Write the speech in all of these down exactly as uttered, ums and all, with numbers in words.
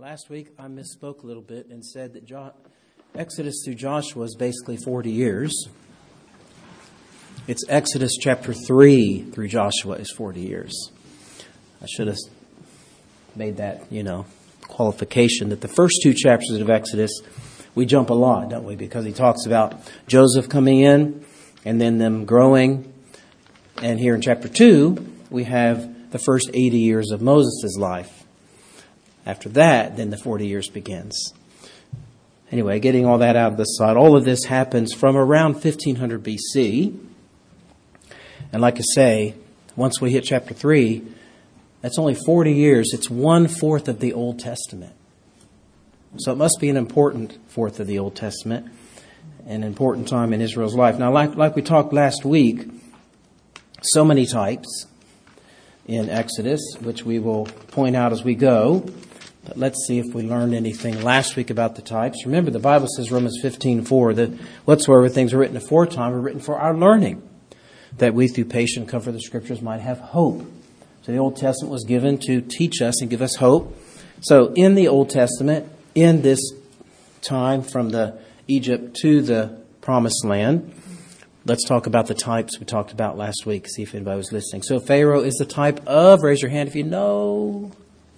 Last week I misspoke a little bit and said that jo- Exodus through Joshua is basically forty years. It's Exodus chapter three through Joshua is forty years. I should have made that, you know, qualification that the first two chapters of Exodus, we jump a lot, don't we? Because he talks about Joseph coming in and then them growing. And here in chapter two, we have the first eighty years of Moses' life. After that, then the forty years begins. Anyway, getting all that out of the side, all of this happens from around fifteen hundred B C. And like I say, once we hit chapter three, that's only forty years. It's one-fourth of the Old Testament. So it must be an important fourth of the Old Testament, an important time in Israel's life. Now, like, like we talked last week, so many types in Exodus, which we will point out as we go. But let's see if we learned anything last week about the types. Remember, the Bible says, Romans fifteen four, that whatsoever things are written aforetime are written for our learning, that we through patient comfort of the Scriptures might have hope. So the Old Testament was given to teach us and give us hope. So in the Old Testament, in this time from the Egypt to the Promised Land, let's talk about the types we talked about last week, see if anybody was listening. So Pharaoh is the type of, raise your hand if you know.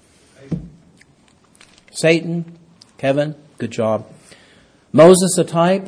Satan. Kevin, good job. Moses, a type.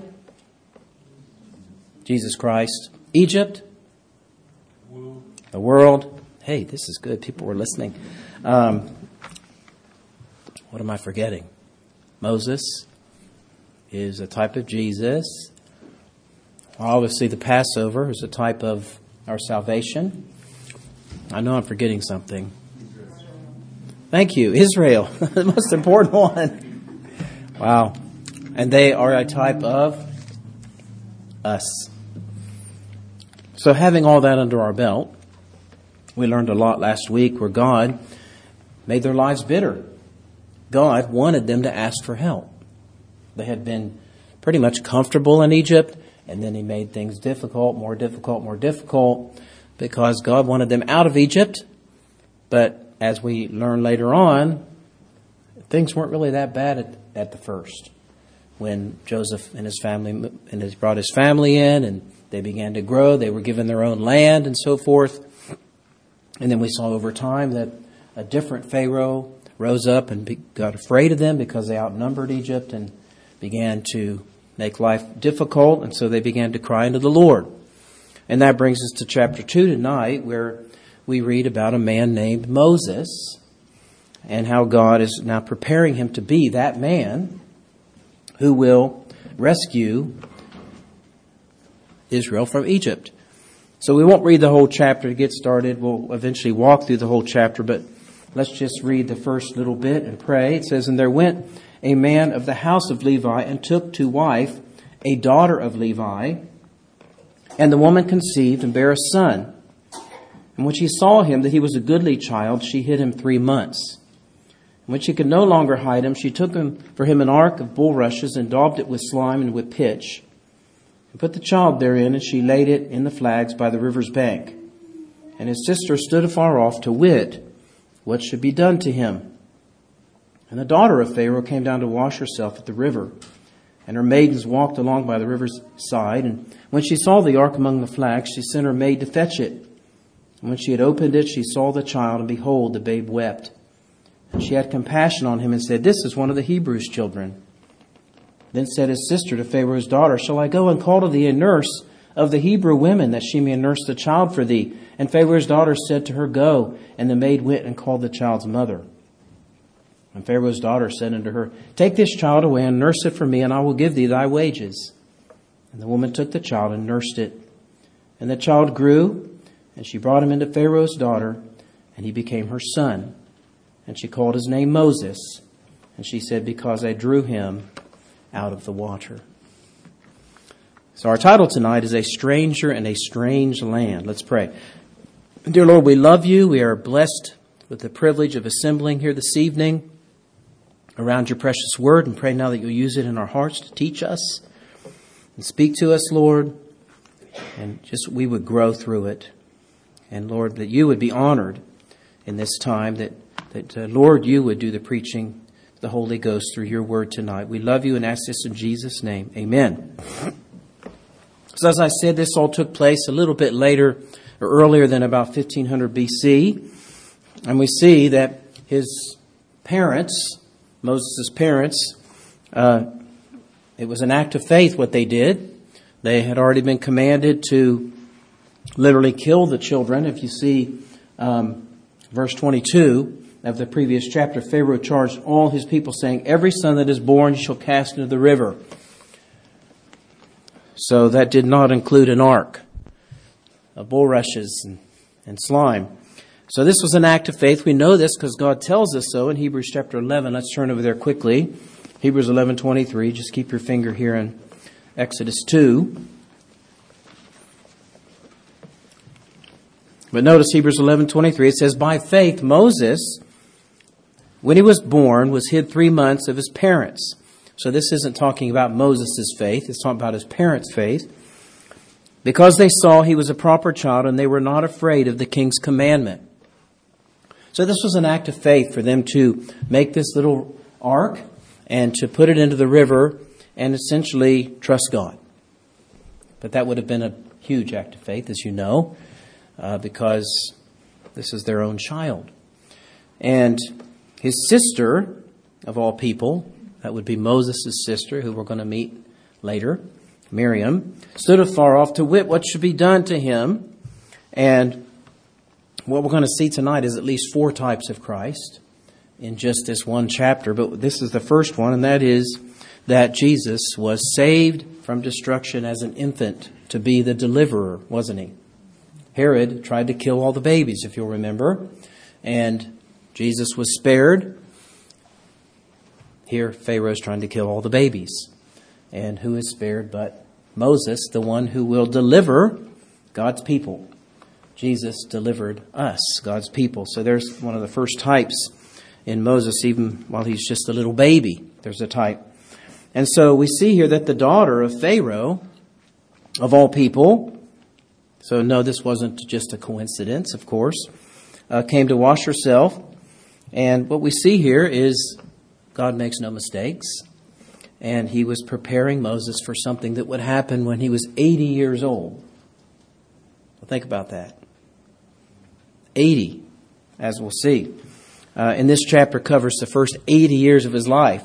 Jesus Christ. Egypt. The world. Hey, this is good. People were listening. Um, what am I forgetting? Moses is a type of Jesus. Obviously, the Passover is a type of our salvation. I know I'm forgetting something. Thank you. Israel, the most important one. Wow. And they are a type of us. So having all that under our belt, we learned a lot last week where God made their lives bitter. God wanted them to ask for help. They had been pretty much comfortable in Egypt, and then he made things difficult, more difficult, more difficult, because God wanted them out of Egypt. But as we learn later on, things weren't really that bad at, at the first. When Joseph and his family and his brought his family in, and they began to grow, they were given their own land and so forth. And then we saw over time that a different Pharaoh rose up and be, got afraid of them because they outnumbered Egypt and began to make life difficult. And so they began to cry unto the Lord. And that brings us to chapter two tonight, where we read about a man named Moses and how God is now preparing him to be that man who will rescue Israel from Egypt. So we won't read the whole chapter to get started. We'll eventually walk through the whole chapter, but let's just read the first little bit and pray. It says, "And there went a man of the house of Levi and took to wife a daughter of Levi, and the woman conceived and bare a son. And when she saw him that he was a goodly child, she hid him three months. And when she could no longer hide him, she took him for him an ark of bulrushes and daubed it with slime and with pitch, and put the child therein, and she laid it in the flags by the river's bank. And his sister stood afar off to wit what should be done to him. And the daughter of Pharaoh came down to wash herself at the river, and her maidens walked along by the river's side. And when she saw the ark among the flags, she sent her maid to fetch it. And when she had opened it, she saw the child, and behold, the babe wept. And she had compassion on him and said, This is one of the Hebrews' children. Then said his sister to Pharaoh's daughter, Shall I go and call to thee a nurse of the Hebrew women, that she may nurse the child for thee? And Pharaoh's daughter said to her, Go. And the maid went and called the child's mother. And Pharaoh's daughter said unto her, Take this child away and nurse it for me, and I will give thee thy wages. And the woman took the child and nursed it. And the child grew, and she brought him into Pharaoh's daughter, and he became her son. And she called his name Moses. And she said, Because I drew him out of the water. So our title tonight is A Stranger in a Strange Land. Let's pray. Dear Lord, we love you. We are blessed with the privilege of assembling here this evening around your precious word, and pray now that you'll use it in our hearts to teach us and speak to us, Lord, and just we would grow through it. And Lord, that you would be honored in this time, that, that uh, Lord, you would do the preaching. The the Holy Ghost through your word tonight. We love you and ask this in Jesus' name. Amen. So as I said, this all took place a little bit later or earlier than about fifteen hundred B C. And we see that his parents, Moses' parents, uh, it was an act of faith what they did. They had already been commanded to literally kill the children. If you see um, verse twenty-two of the previous chapter, Pharaoh charged all his people saying, every son that is born you shall cast into the river. So that did not include an ark of bulrushes and, and slime. So this was an act of faith. We know this because God tells us so in Hebrews chapter eleven. Let's turn over there quickly. Hebrews eleven twenty-three. Just keep your finger here in Exodus two. But notice Hebrews eleven twenty-three. It says, by faith Moses, when he was born, was hid three months of his parents. So this isn't talking about Moses' faith. It's talking about his parents' faith. Because they saw he was a proper child and they were not afraid of the king's commandment. So this was an act of faith for them to make this little ark and to put it into the river and essentially trust God. But that would have been a huge act of faith, as you know, uh, because this is their own child. And his sister, of all people, that would be Moses' sister, who we're going to meet later, Miriam, stood afar off to wit what should be done to him. And what we're going to see tonight is at least four types of Christ in just this one chapter. But this is the first one, and that is that Jesus was saved from destruction as an infant to be the deliverer, wasn't he? Herod tried to kill all the babies, if you'll remember, and Jesus was spared. Here, Pharaoh's trying to kill all the babies. And who is spared but Moses, the one who will deliver God's people. Jesus delivered us, God's people. So there's one of the first types in Moses, even while he's just a little baby. There's a type. And so we see here that the daughter of Pharaoh, of all people, so no, this wasn't just a coincidence, of course, uh, came to wash herself. And what we see here is God makes no mistakes. And he was preparing Moses for something that would happen when he was eighty years old. Well, think about that. eighty, as we'll see. Uh, and this chapter covers the first eighty years of his life.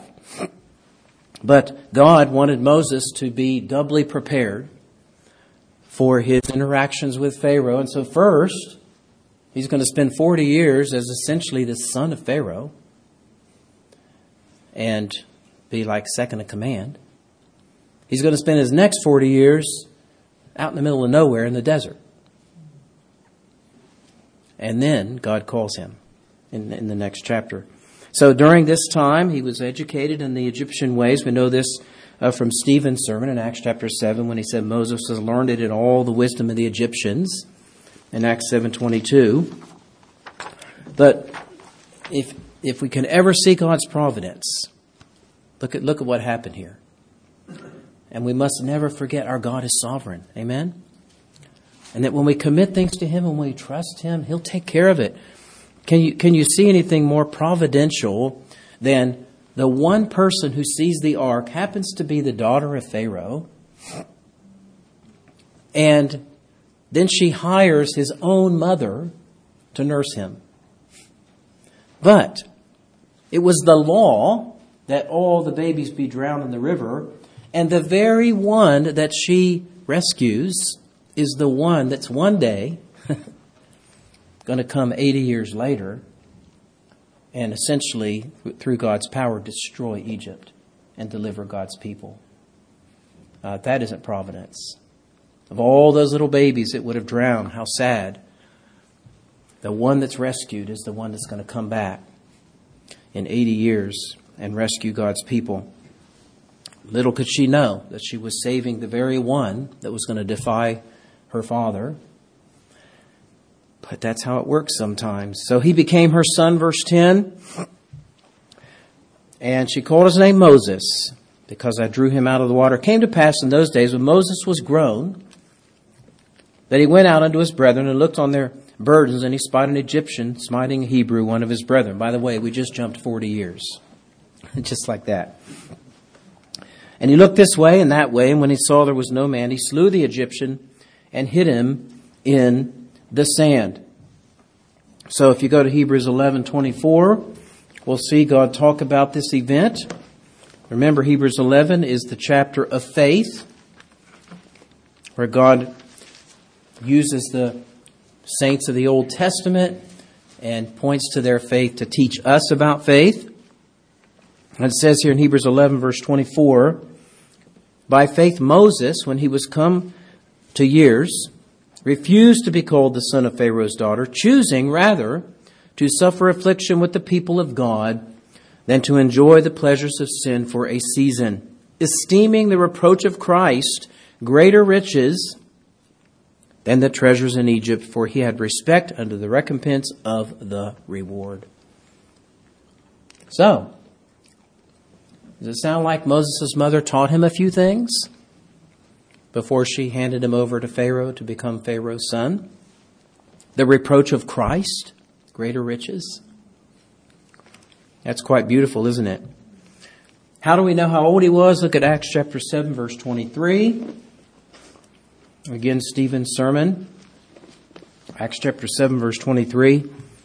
But God wanted Moses to be doubly prepared for his interactions with Pharaoh. And so first, he's going to spend forty years as essentially the son of Pharaoh and be like second in command. He's going to spend his next forty years out in the middle of nowhere in the desert. And then God calls him in, in the next chapter. So during this time, he was educated in the Egyptian ways. We know this uh, from Stephen's sermon in Acts chapter seven when he said Moses was learned in all the wisdom of the Egyptians in Acts seven twenty-two. But if if we can ever see God's providence, look at look at what happened here. And we must never forget our God is sovereign. Amen? And that when we commit things to him and when we trust him, he'll take care of it. Can you can you see anything more providential than the one person who sees the ark happens to be the daughter of Pharaoh, and then she hires his own mother to nurse him? But it was the law that all the babies be drowned in the river, and the very one that she rescues is the one that's one day going to come eighty years later and essentially, through God's power, destroy Egypt and deliver God's people. Uh, that isn't providence. Of all those little babies that would have drowned, how sad. The one that's rescued is the one that's going to come back in eighty years and rescue God's people. Little could she know that she was saving the very one that was going to defy her father. But that's how it works sometimes. So he became her son, verse ten. And she called his name Moses, because I drew him out of the water. It came to pass in those days when Moses was grown, that he went out unto his brethren and looked on their burdens, and he spied an Egyptian smiting a Hebrew, one of his brethren. By the way, we just jumped forty years. Just like that. And he looked this way and that way, and when he saw there was no man, he slew the Egyptian and hid him in the sand. So if you go to Hebrews eleven twenty-four, we'll see God talk about this event. Remember, Hebrews eleven is the chapter of faith, where God uses the saints of the Old Testament and points to their faith to teach us about faith. And it says here in Hebrews eleven, verse twenty-four, by faith Moses, when he was come to years, refused to be called the son of Pharaoh's daughter, choosing rather to suffer affliction with the people of God than to enjoy the pleasures of sin for a season, esteeming the reproach of Christ greater riches than the treasures in Egypt, for he had respect unto the recompense of the reward. So, does it sound like Moses' mother taught him a few things before she handed him over to Pharaoh to become Pharaoh's son? The reproach of Christ, greater riches. That's quite beautiful, isn't it? How do we know how old he was? Look at Acts chapter seven, verse twenty-three. Again, Stephen's sermon. Acts chapter seven, verse twenty-three.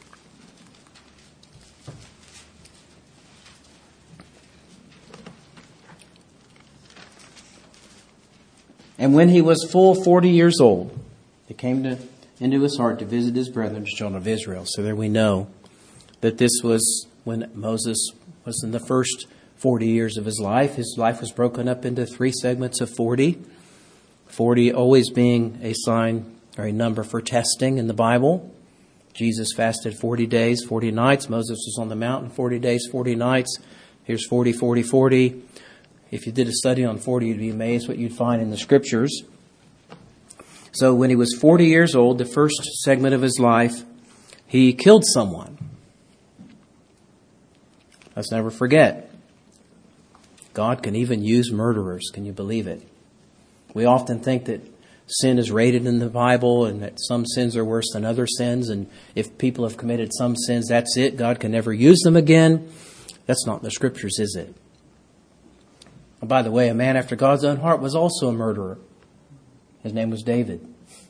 And when he was full forty years old, it came to, into his heart to visit his brethren, the children of Israel. So there we know that this was when Moses was in the first forty years of his life. His life was broken up into three segments of forty. forty always being a sign or a number for testing in the Bible. Jesus fasted forty days, forty nights. Moses was on the mountain forty days, forty nights. Here's forty, forty, forty. If you did a study on forty, you'd be amazed what you'd find in the scriptures. So when he was forty years old, the first segment of his life, he killed someone. Let's never forget, God can even use murderers. Can you believe it? We often think that sin is rated in the Bible and that some sins are worse than other sins. And if people have committed some sins, that's it. God can never use them again. That's not in the scriptures, is it? And by the way, a man after God's own heart was also a murderer. His name was David.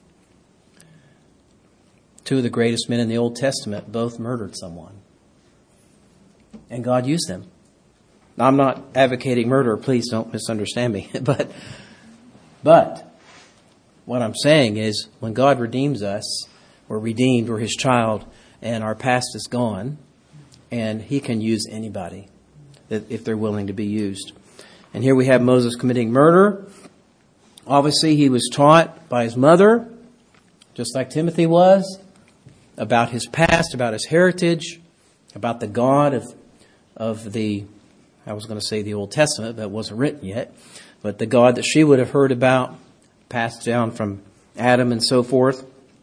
Two of the greatest men in the Old Testament both murdered someone. And God used them. Now, I'm not advocating murder. Please don't misunderstand me. but, but what I'm saying is when God redeems us, we're redeemed, we're His child, and our past is gone, and He can use anybody if they're willing to be used. And here we have Moses committing murder. Obviously, he was taught by his mother, just like Timothy was, about his past, about his heritage, about the God of of the, I was going to say the Old Testament, but it wasn't written yet, but the God that she would have heard about, passed down from Adam and so forth.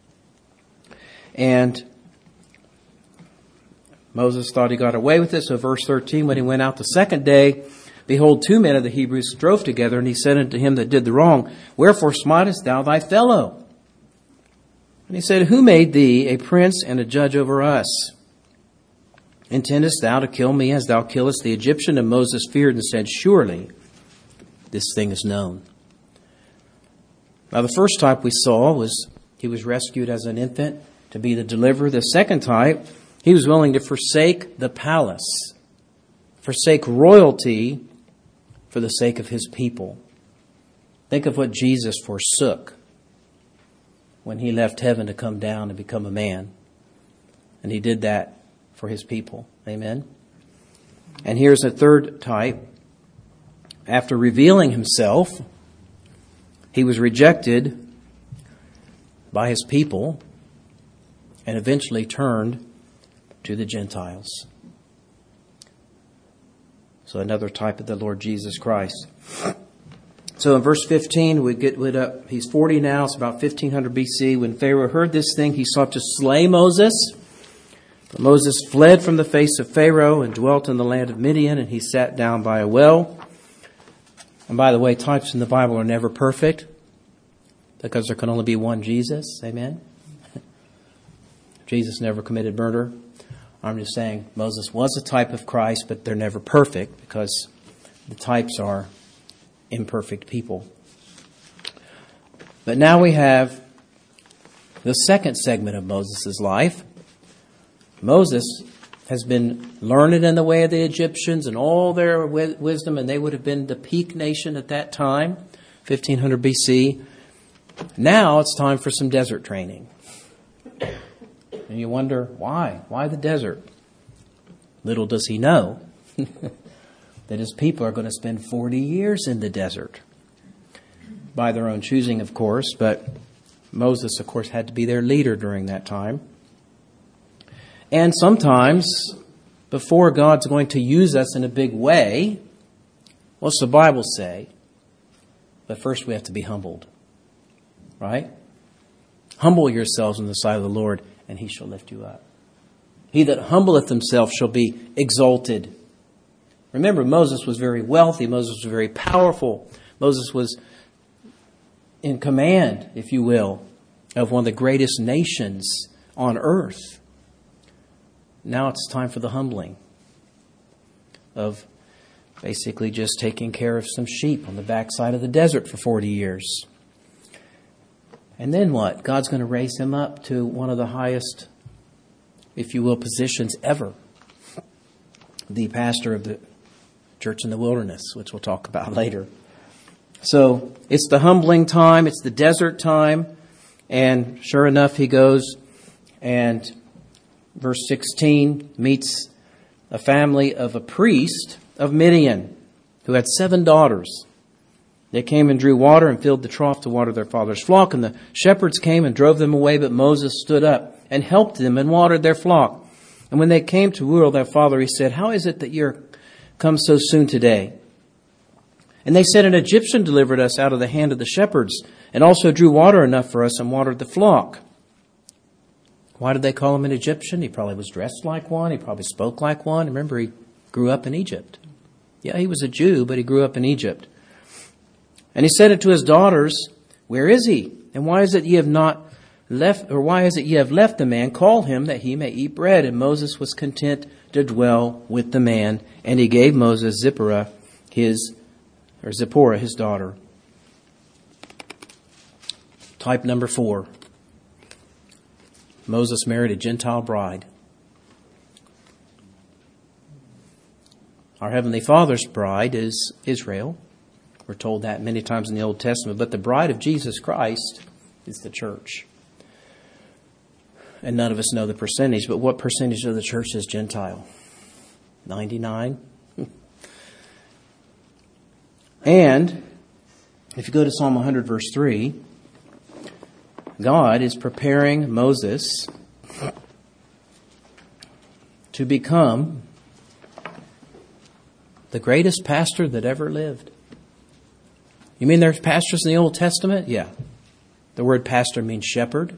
And Moses thought he got away with it. So verse thirteen, when he went out the second day, behold, two men of the Hebrews strove together, and he said unto him that did the wrong, wherefore smitest thou thy fellow? And he said, who made thee a prince and a judge over us? Intendest thou to kill me as thou killest the Egyptian? And Moses feared and said, surely this thing is known. Now the first type we saw was he was rescued as an infant to be the deliverer. The second type, he was willing to forsake the palace, forsake royalty for the sake of his people. Think of what Jesus forsook when he left heaven to come down and become a man. And he did that for his people. Amen. And here's a third type. After revealing himself, he was rejected by his people and eventually turned to the Gentiles. So another type of the Lord Jesus Christ. So in verse fifteen, we get rid up. He's forty now. It's about fifteen hundred B C. When Pharaoh heard this thing, he sought to slay Moses. But Moses fled from the face of Pharaoh and dwelt in the land of Midian, and he sat down by a well. And by the way, types in the Bible are never perfect because there can only be one Jesus. Amen. Jesus never committed murder. I'm just saying Moses was a type of Christ, but they're never perfect because the types are imperfect people. But now we have the second segment of Moses' life. Moses has been learned in the way of the Egyptians and all their wi- wisdom, and they would have been the peak nation at that time, fifteen hundred B C. Now it's time for some desert training. And you wonder, why? Why the desert? Little does he know that his people are going to spend forty years in the desert. By their own choosing, of course, but Moses, of course, had to be their leader during that time. And sometimes, before God's going to use us in a big way, what's the Bible say? But first we have to be humbled. Right? Humble yourselves in the sight of the Lord, and he shall lift you up. He that humbleth himself shall be exalted. Remember, Moses was very wealthy. Moses was very powerful. Moses was in command, if you will, of one of the greatest nations on earth. Now it's time for the humbling of basically just taking care of some sheep on the backside of the desert for forty years. And then what? God's going to raise him up to one of the highest, if you will, positions ever. The pastor of the church in the wilderness, which we'll talk about later. So it's the humbling time. It's the desert time. And sure enough, he goes and verse sixteen meets a family of a priest of Midian who had seven daughters. They came and drew water and filled the trough to water their father's flock. And the shepherds came and drove them away, but Moses stood up and helped them and watered their flock. And when they came to Uriel, their father, he said, "How is it that you're come so soon today?" And they said, "An Egyptian delivered us out of the hand of the shepherds and also drew water enough for us and watered the flock." Why did they call him an Egyptian? He probably was dressed like one. He probably spoke like one. Remember, he grew up in Egypt. Yeah, he was a Jew, but he grew up in Egypt. And he said unto his daughters, "Where is he? And why is it ye have not left, or why is it ye have left the man? Call him that he may eat bread." And Moses was content to dwell with the man, and he gave Moses Zipporah, his, or Zipporah, his daughter. Type number four. Moses married a Gentile bride. Our Heavenly Father's bride is Israel. We're told that many times in the Old Testament. But the bride of Jesus Christ is the church. And none of us know the percentage. But what percentage of the church is Gentile? ninety-nine? And if you go to Psalm one hundred verse three, God is preparing Moses to become the greatest pastor that ever lived. You mean there's pastors in the Old Testament? Yeah. The word pastor means shepherd.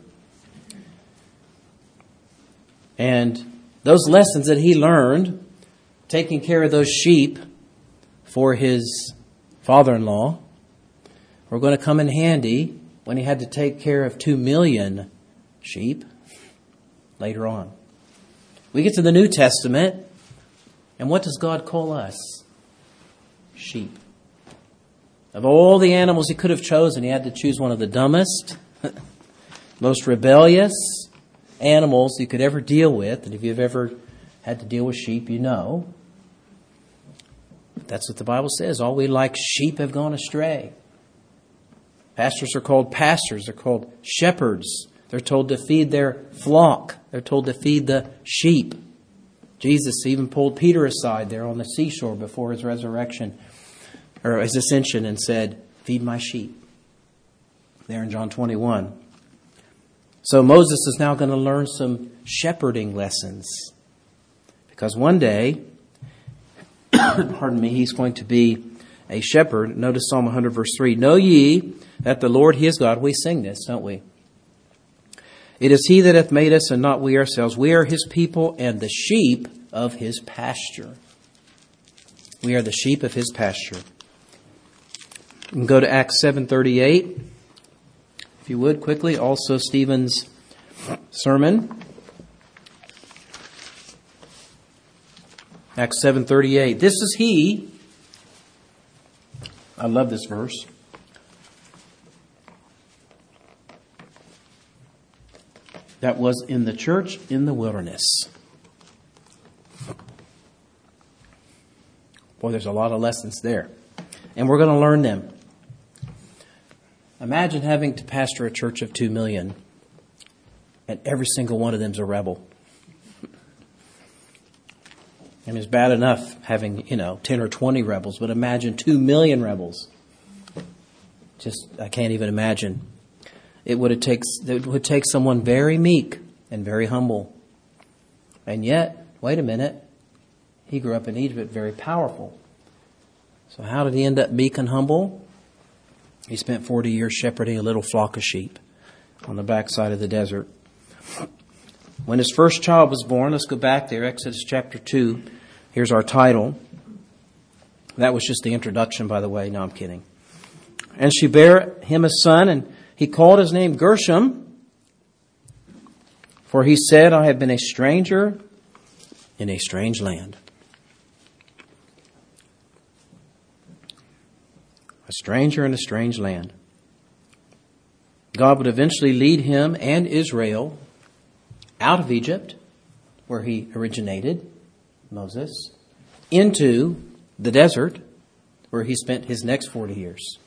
And those lessons that he learned, taking care of those sheep for his father-in-law, were going to come in handy when he had to take care of two million sheep later on. We get to the New Testament, and what does God call us? Sheep. Of all the animals he could have chosen, he had to choose one of the dumbest, most rebellious animals you could ever deal with. And if you've ever had to deal with sheep, you know. That's what the Bible says. All we like sheep have gone astray. Pastors are called pastors. They're called shepherds. They're told to feed their flock. They're told to feed the sheep. Jesus even pulled Peter aside there on the seashore before his resurrection, or his ascension, and said, "Feed my sheep." There in John twenty-one. So Moses is now going to learn some shepherding lessons. Because one day, pardon me, he's going to be a shepherd. Notice Psalm one hundred verse three. "Know ye that the Lord, He is God." We sing this, don't we? "It is He that hath made us, and not we ourselves. We are His people, and the sheep of His pasture." We are the sheep of His pasture. You can go to Acts seven thirty-eight, if you would, quickly. Also Stephen's sermon. Acts seven thirty-eight. This is he. I love this verse. That was in the church in the wilderness. Boy, there's a lot of lessons there. And we're going to learn them. Imagine having to pastor a church of two million and every single one of them's a rebel. I mean, it's bad enough having, you know, ten or twenty rebels, but imagine two million rebels. Just, I can't even imagine. It would take, it would take someone very meek and very humble. And yet, wait a minute, he grew up in Egypt, very powerful. So how did he end up meek and humble? He spent forty years shepherding a little flock of sheep on the backside of the desert. When his first child was born, let's go back there, Exodus chapter two. Here's our title. That was just the introduction, by the way. No, I'm kidding. And she bare him a son, and he called his name Gershom, for he said, I have been a stranger in a strange land. A stranger in a strange land. God would eventually lead him and Israel out of Egypt, where he originated, Moses, into the desert, where he spent his next forty years.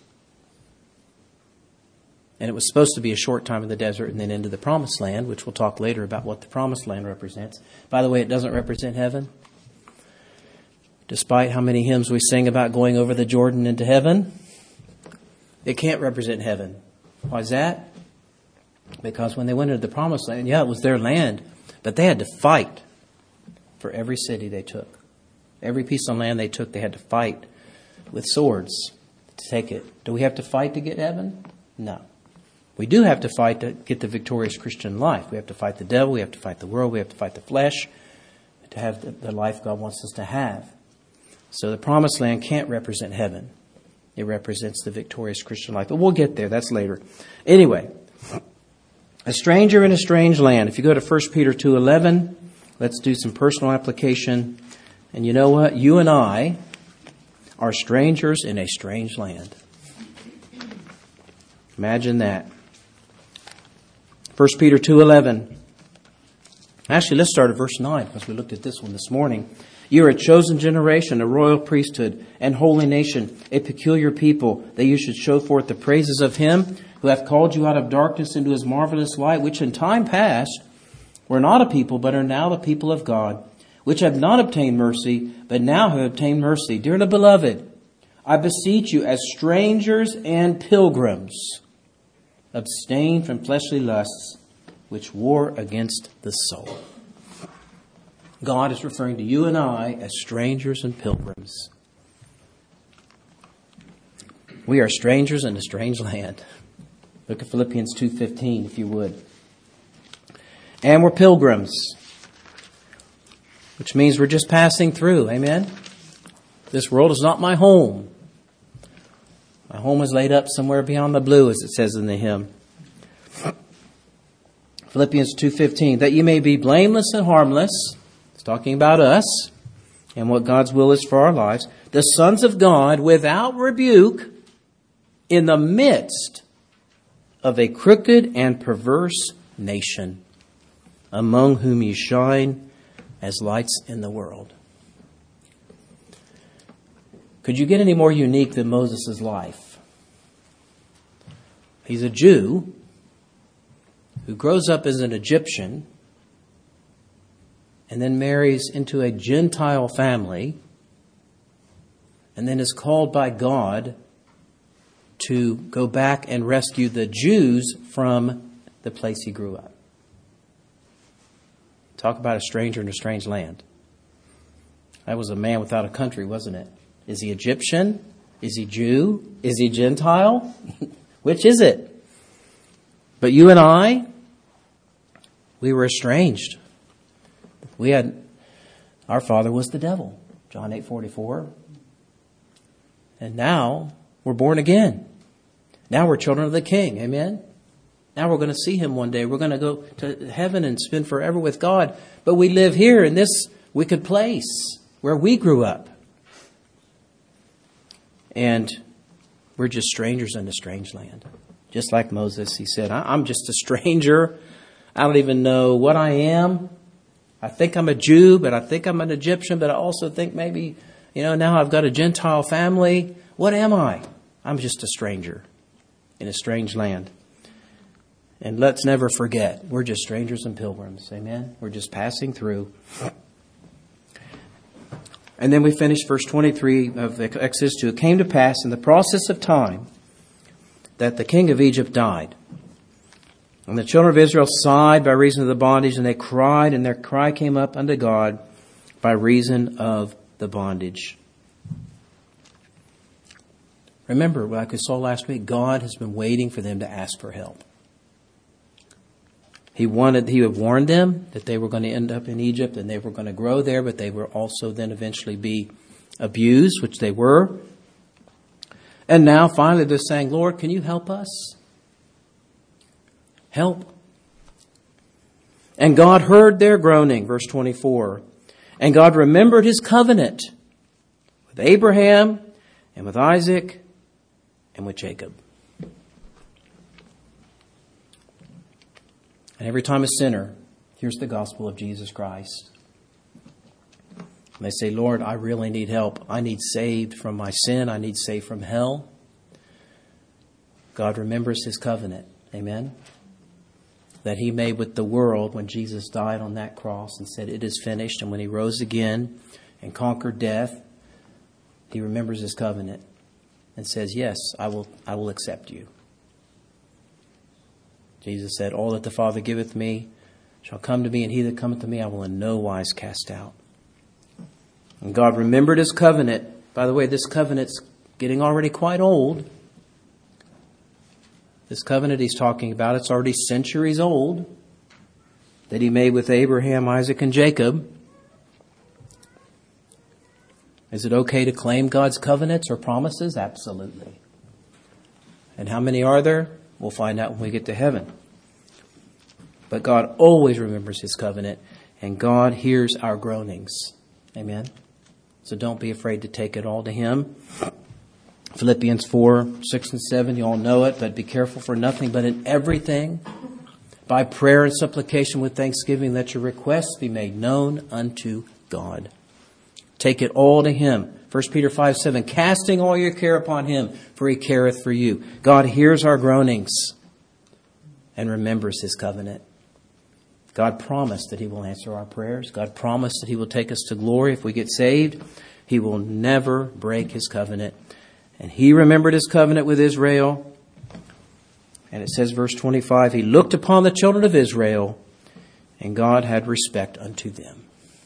And it was supposed to be a short time in the desert and then into the promised land, which we'll talk later about what the promised land represents. By the way, it doesn't represent heaven. Despite how many hymns we sing about going over the Jordan into heaven, it can't represent heaven. Why is that? Because when they went into the promised land, yeah, it was their land, but they had to fight for every city they took. Every piece of land they took, they had to fight with swords to take it. Do we have to fight to get heaven? No. We do have to fight to get the victorious Christian life. We have to fight the devil. We have to fight the world. We have to fight the flesh to have the, the life God wants us to have. So the promised land can't represent heaven. It represents the victorious Christian life. But we'll get there. That's later. Anyway, a stranger in a strange land. If you go to First Peter two eleven, let's do some personal application. And you know what? You and I are strangers in a strange land. Imagine that. First Peter two eleven. Actually, let's start at verse nine because we looked at this one this morning. You are a chosen generation, a royal priesthood, and holy nation, a peculiar people, that you should show forth the praises of him who hath called you out of darkness into his marvelous light, which in time past were not a people, but are now the people of God, which have not obtained mercy, but now have obtained mercy. Dearly beloved, I beseech you as strangers and pilgrims, abstain from fleshly lusts which war against the soul. God is referring to you and I as strangers and pilgrims. We are strangers in a strange land. Look at Philippians two fifteen, if you would. And we're pilgrims, which means we're just passing through. Amen? This world is not my home. My home is laid up somewhere beyond the blue, as it says in the hymn. Philippians two fifteen, that you may be blameless and harmless. It's talking about us and what God's will is for our lives. The sons of God without rebuke in the midst of a crooked and perverse nation, among whom you shine as lights in the world. Could you get any more unique than Moses' life? He's a Jew who grows up as an Egyptian and then marries into a Gentile family and then is called by God to go back and rescue the Jews from the place he grew up. Talk about a stranger in a strange land. That was a man without a country, wasn't it? Is he Egyptian? Is he Jew? Is he Gentile? Which is it? But you and I, we were estranged. We had, our father was the devil, John eight forty-four. And now we're born again. Now we're children of the King. Amen? Now we're going to see him one day. We're going to go to heaven and spend forever with God. But we live here in this wicked place. where we grew up. And we're just strangers in a strange land. Just like Moses, he said, I'm just a stranger. I don't even know what I am. I think I'm a Jew, but I think I'm an Egyptian, but I also think maybe, you know, now I've got a Gentile family. What am I? I'm just a stranger in a strange land. And let's never forget, we're just strangers and pilgrims. Amen? We're just passing through. And then we finish verse twenty-three of Exodus two. It came to pass in the process of time that the king of Egypt died. And the children of Israel sighed by reason of the bondage, and they cried, and their cry came up unto God by reason of the bondage. Remember, like we saw last week, God has been waiting for them to ask for help. He wanted, he had warned them that they were going to end up in Egypt and they were going to grow there, but they would also then eventually be abused, which they were. And now finally they're saying, Lord, can you help us? Help. And God heard their groaning, verse twenty-four. And God remembered his covenant with Abraham and with Isaac and with Jacob. And every time a sinner hears the gospel of Jesus Christ, and they say, Lord, I really need help. I need saved from my sin. I need saved from hell. God remembers his covenant. Amen. That he made with the world when Jesus died on that cross and said, it is finished. And when he rose again and conquered death, he remembers his covenant and says, yes, I will, I will accept you. Jesus said, all that the Father giveth me shall come to me, and he that cometh to me I will in no wise cast out. And God remembered his covenant. By the way, this covenant's getting already quite old. This covenant he's talking about, it's already centuries old, that he made with Abraham, Isaac, and Jacob. Is it okay to claim God's covenants or promises? Absolutely. And how many are there? We'll find out when we get to heaven. But God always remembers his covenant, and God hears our groanings. Amen. So don't be afraid to take it all to him. Philippians four, six and seven, you all know it, but be careful for nothing, but in everything, by prayer and supplication with thanksgiving, let your requests be made known unto God. Take it all to him. First Peter five, seven, casting all your care upon him, for he careth for you. God hears our groanings and remembers his covenant. God promised that he will answer our prayers. God promised that he will take us to glory if we get saved. He will never break his covenant. And he remembered his covenant with Israel. And it says, verse twenty-five, he looked upon the children of Israel, and God had respect unto them.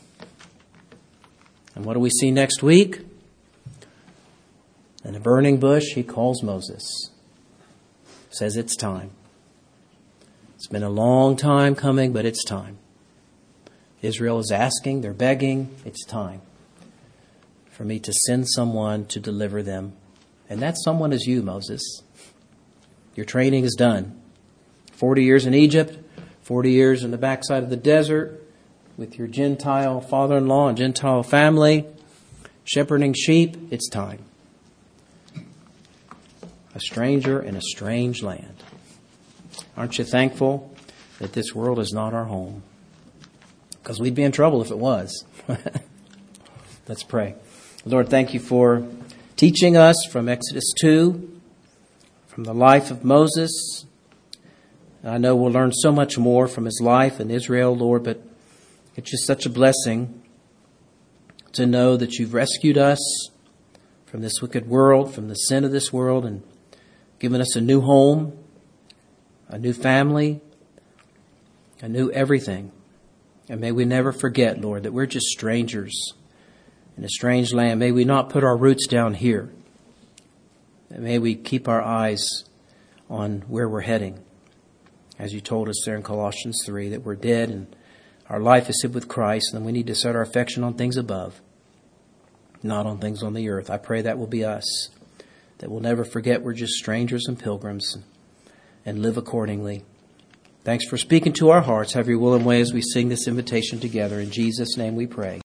And what do we see next week? In a burning bush, he calls Moses. Says it's time. It's been a long time coming, but it's time. Israel is asking, they're begging, it's time for me to send someone to deliver them. And that someone is you, Moses. Your training is done. Forty years in Egypt, forty years in the backside of the desert, with your Gentile father-in-law and Gentile family, shepherding sheep, it's time. A stranger in a strange land. Aren't you thankful that this world is not our home? Because we'd be in trouble if it was. Let's pray. Lord, thank you for teaching us from Exodus two, from the life of Moses. I know we'll learn so much more from his life in Israel, Lord, but it's just such a blessing to know that you've rescued us from this wicked world, from the sin of this world, and given us a new home, a new family, a new everything. And may we never forget, Lord, that we're just strangers in a strange land. May we not put our roots down here. May we keep our eyes on where we're heading. As you told us there in Colossians three, that we're dead and our life is hid with Christ, and we need to set our affection on things above, not on things on the earth. I pray that will be us, that we'll never forget we're just strangers and pilgrims, and live accordingly. Thanks for speaking to our hearts. Have your will and way as we sing this invitation together. In Jesus' name we pray.